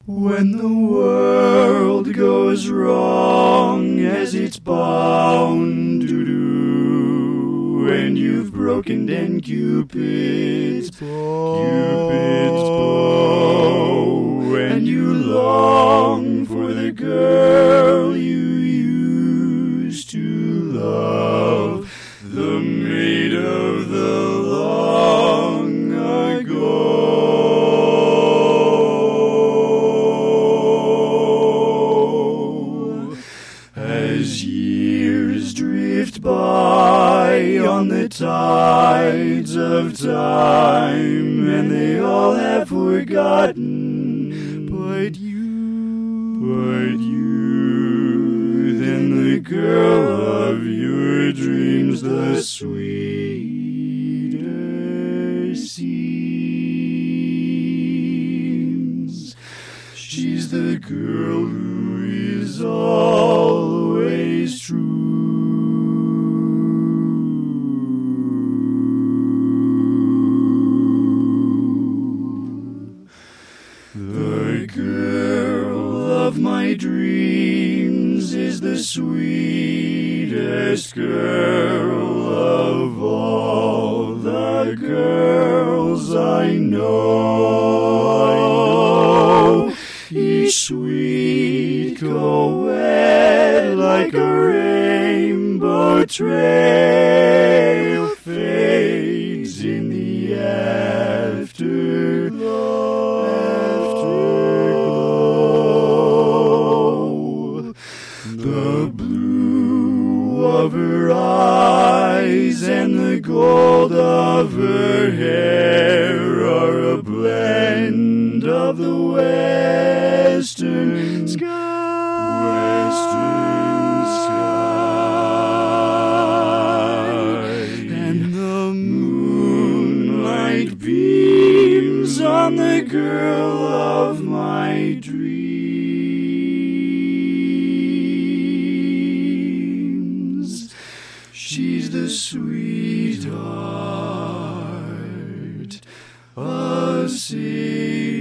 When the world goes wrong as it's bound to do, and you've broken down Cupid's bow, and you long for the girl you used to love, the maid of the long ago. As years drift by on the tides of time, and they all have forgotten but you, then the girl of your dreams, the sweeter seems. She's the girl who is always true. The girl of my dreams is the sweetest girl of all the girls I know. Each sweet co-ed like a rainbow trail fades in the afterglow. The blue of her eyes and the gold of her hair are a blend of the western sky. And the moonlight beams on the girl of my dreams. She's the sweetheart of